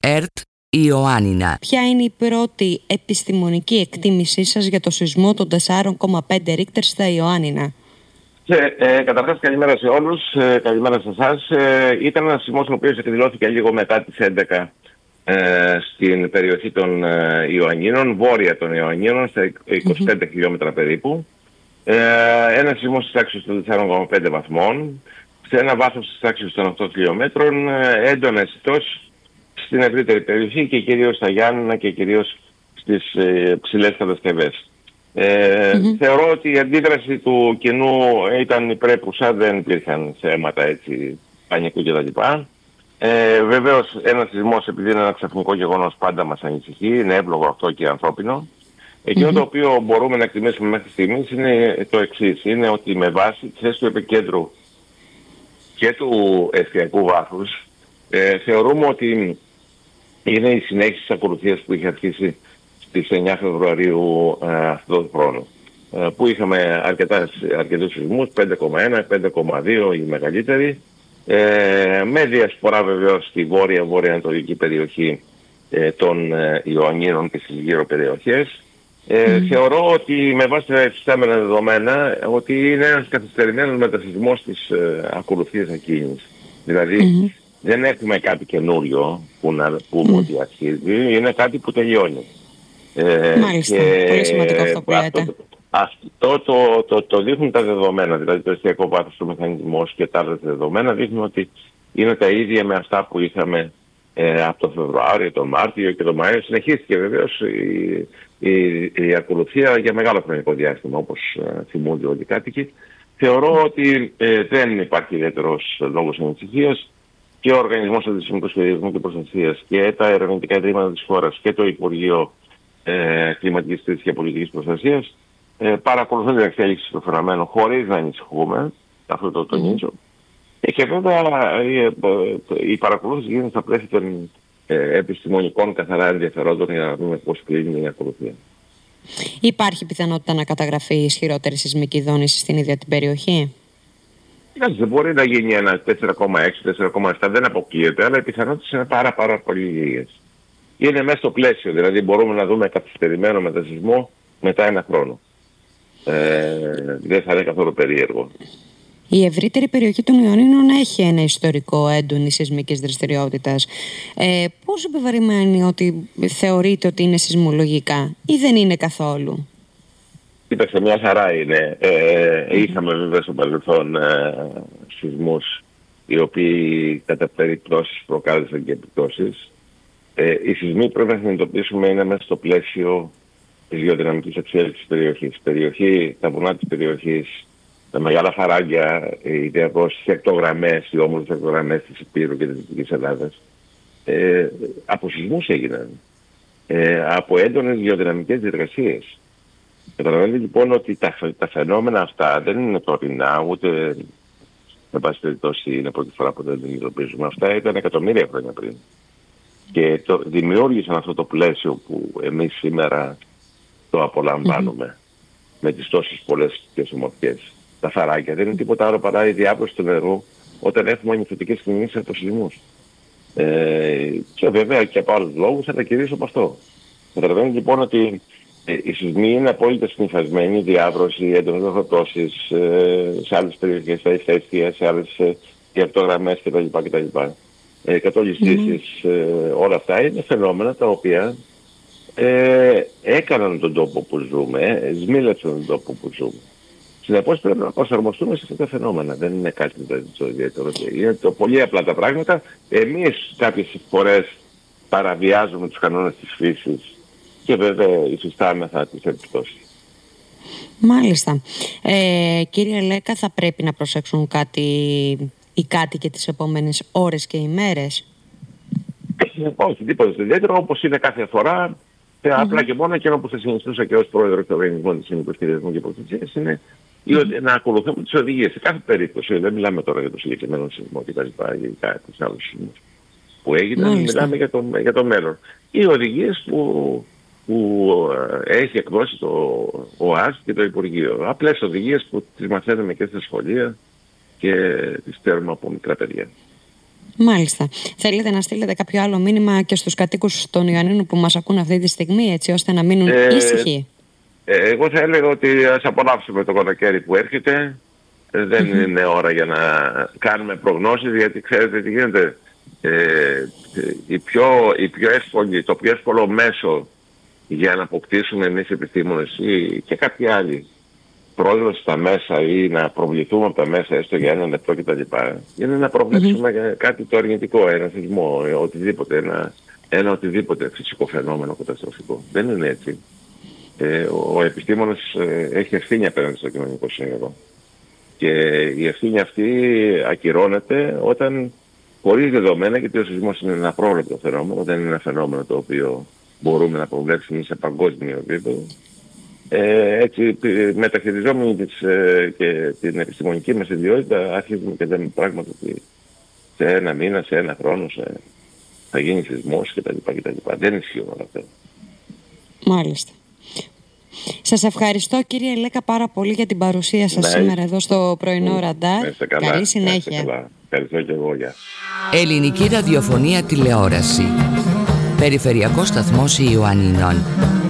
ΕΡΤ Ιωάννινα. Ποια είναι η πρώτη επιστημονική εκτίμησή σας για το σεισμό των 4,5 Ρίχτερ στα Ιωάννινα? Καταρχάς, καλημέρα σε όλους, καλημέρα σε εσάς. Ήταν ένας σεισμός ο οποίος εκδηλώθηκε λίγο μετά τις 11 στην περιοχή των Ιωαννίνων, βόρεια των Ιωαννίνων, στα 25 χιλιόμετρα περίπου. Ένας σεισμός της τάξης των 4,5 βαθμών, σε ένα βάθος της τάξης των 8 χιλιόμετρων, έντονες εκτός στην ευρύτερη περιοχή και κυρίως στα Γιάννενα και κυρίως στις ψηλές κατασκευές. Θεωρώ ότι η αντίδραση του κοινού ήταν υπρέπουσα, δεν υπήρχαν θέματα έτσι πανικού κτλ. Βεβαίως ένας σεισμός, επειδή είναι ένα ξαφνικό γεγονός, πάντα μας ανησυχεί, είναι εύλογο αυτό και ανθρώπινο. Εκείνο το οποίο μπορούμε να εκτιμήσουμε μέχρι στιγμής είναι το εξής, είναι ότι με βάση τη θέση του επικέντρου και του εστιακού βάθους θεωρούμε ότι είναι η συνέχιση της ακολουθίας που είχε αρχίσει στις 9 Φεβρουαρίου αυτόν τον χρόνο, που είχαμε αρκετούς σεισμούς, 5,1, 5,2 οι μεγαλύτεροι, με διασπορά βεβαίως στη βόρεια-βορειοανατολική περιοχή των Ιωαννίνων και στις γύρω περιοχές. Θεωρώ ότι με βάση τα υφιστάμενα δεδομένα ότι είναι ένας καθυστερημένος μετασεισμός της ακολουθίας εκείνης. Δηλαδή δεν έχουμε κάτι καινούριο που να πούμε ότι αρχίζει, είναι κάτι που τελειώνει. Μάλιστα, πολύ σημαντικό αυτό που λέτε. Αυτό το δείχνουν τα δεδομένα, δηλαδή το εστιακό βάθος του μηχανισμός και τα άλλα δεδομένα δείχνουν ότι είναι τα ίδια με αυτά που είχαμε από τον Φεβρουάριο, τον Μάρτιο και τον Μάιο. Συνεχίστηκε βεβαίως η ακολουθία για μεγάλο χρονικό διάστημα, όπως θυμούνται όλοι οι κάτοικοι. Θεωρώ ότι δεν υπάρχει ιδιαίτερος λόγος ανησυχίας και ο Οργανισμός Αντισυσμικού Σχεδιασμού και Προστασίας και τα ερευνητικά ιδρύματα της χώρας και το Υπουργείο Κλιματικής Κρίσης και Πολιτικής Προστασίας παρακολουθούν την εξέλιξη του φαινομένου χωρίς να ανησυχούμε, αυτό το τονίζω. Και βέβαια η παρακολούθηση γίνεται στα πλαίσια των επιστημονικών καθαρά ενδιαφερόντων για να δούμε πώς κλείνει η ακολουθία. Υπάρχει πιθανότητα να καταγραφεί ισχυρότερη σεισμική δόνηση στην ίδια την περιοχή? Δεν μπορεί να γίνει ένα 4,6, 4,7, δεν αποκλείεται, αλλά οι πιθανότητες είναι πάρα πολύ λίγες. Είναι μέσα στο πλαίσιο, δηλαδή μπορούμε να δούμε καθυστερημένο μετασεισμό μετά ένα χρόνο. Δεν θα είναι καθόλου περίεργο. Η ευρύτερη περιοχή των Ιωαννίνων έχει ένα ιστορικό έντονη σεισμικής δραστηριότητας. Πόσο επιβαρημένη ότι θεωρείτε ότι είναι σεισμολογικά ή δεν είναι καθόλου? Κοίταξε, μια χαρά είναι. Είχαμε βέβαια στο παρελθόν σεισμούς οι οποίοι κατά περιπτώσεις προκάλεσαν και επιπτώσεις. Οι σεισμοί πρέπει να συνειδητοποιήσουμε είναι μέσα στο πλαίσιο της γεωδυναμικής εξέλιξης της περιοχής. Τα βουνά της περιοχής, τα μεγάλα χαράγια, οι διαβρώσεις ακτογραμμές, οι όμορφες ακτογραμμές της Υπήρου και της Δυτικής Ελλάδας, από σεισμούς έγιναν. Από έντονες γεωδυναμικές διεργασίες. Καταλαβαίνετε λοιπόν ότι τα φαινόμενα αυτά δεν είναι τωρινά, ούτε με πάση περιπτώσει είναι πρώτη φορά που δεν την ειδοποιήσουμε. Αυτά ήταν εκατομμύρια χρόνια πριν. Και δημιούργησαν αυτό το πλαίσιο που εμείς σήμερα το απολαμβάνουμε με τις τόσες πολλές και ομορφιές. Τα φαράγγια δεν είναι τίποτα άλλο παρά η διάβρωση του νερού όταν έχουμε ανοιχτωτικές κινήσεις από σεισμούς. Και βέβαια και από άλλους λόγους, αλλά κυρίως από αυτό. Καταλαβαίνετε λοιπόν ότι οι σεισμοί είναι απόλυτα συνυφασμένοι, διάβρωση, έντονες δροσοπτώσεις σε άλλες περιοχές, στα ηφαίστεια, σε άλλες διαπτωγραμμές κτλ. Κατολιστήσεις, όλα αυτά είναι φαινόμενα τα οποία έκαναν τον τόπο που ζούμε, σμήλεψαν τον τόπο που ζούμε. Συνεπώς πρέπει να προσαρμοστούμε σε αυτά τα φαινόμενα. Δεν είναι κάτι το ιδιαίτερο. Είναι πολύ απλά τα πράγματα. Εμείς κάποιες φορές παραβιάζουμε τους κανόνες της φύσης και βέβαια υφιστάμεθα τις επιπτώσεις. Μάλιστα. Κύριε Λέκα, θα πρέπει να προσέξουν κάτι οι κάτοικοι τις επόμενες ώρες και ημέρες? Όχι, τίποτα ιδιαίτερο, όπως είναι κάθε φορά. Απλά και μόνο εκείνο που θα συνιστούσα και ως πρόεδρος του Οργανισμού Αντισυσμικού Σχεδιασμού και Προστασίας είναι να ακολουθούμε τις οδηγίες. Σε κάθε περίπτωση, δεν μιλάμε τώρα για το συγκεκριμένο σεισμό και τα λοιπά, για κάποιους άλλους σεισμούς που έγιναν, μιλάμε για το μέλλον. Οι οδηγίες που έχει εκδώσει το ΟΑΣ και το Υπουργείο. Απλές οδηγίες που τις μαθαίνουμε και στα σχολεία και τις ξέρουμε από μικρά παιδιά. Μάλιστα. Θέλετε να στείλετε κάποιο άλλο μήνυμα και στους κατοίκους των Ιωαννίνων που μας ακούν αυτή τη στιγμή, έτσι ώστε να μείνουν ήσυχοι? Εγώ θα έλεγα ότι ας απολαύσουμε το καλοκαίρι που έρχεται. Δεν είναι ώρα για να κάνουμε προγνώσεις, γιατί ξέρετε τι γίνεται. Το πιο εύκολο μέσο για να αποκτήσουμε εμείς επιστήμονες ή και κάποιοι άλλοι πρόσβαση στα μέσα ή να προβληθούμε από τα μέσα έστω για ένα λεπτό κτλ. Είναι να προβλέψουμε κάτι το αρνητικό, ένα σεισμό, οτιδήποτε, ένα οτιδήποτε φυσικό φαινόμενο καταστροφικό. Δεν είναι έτσι. Ο επιστήμονας έχει ευθύνη απέναντι στο κοινωνικό σύνολο. Και η ευθύνη αυτή ακυρώνεται όταν, χωρίς δεδομένα, γιατί ο σεισμός είναι ένα απρόβλεπτο φαινόμενο, δεν είναι ένα φαινόμενο το οποίο μπορούμε να προβλέψουμε σε παγκόσμιο επίπεδο. Έτσι, μεταχειριζόμενοι και την επιστημονική μας ιδιότητα, αρχίζουμε και λέμε πράγματα ότι σε ένα μήνα, σε ένα χρόνο θα γίνει σεισμός κτλ. Δεν ισχύουν όλα αυτά. Μάλιστα. Σας ευχαριστώ, κύριε Λέκα, πάρα πολύ για την παρουσία σας σήμερα εδώ στο πρωινό Ραντάρ. Καλή συνέχεια. Ευχαριστώ και εγώ. Γεια. Ελληνική ραδιοφωνία τηλεόραση. Περιφερειακός σταθμός Ιωαννίνων.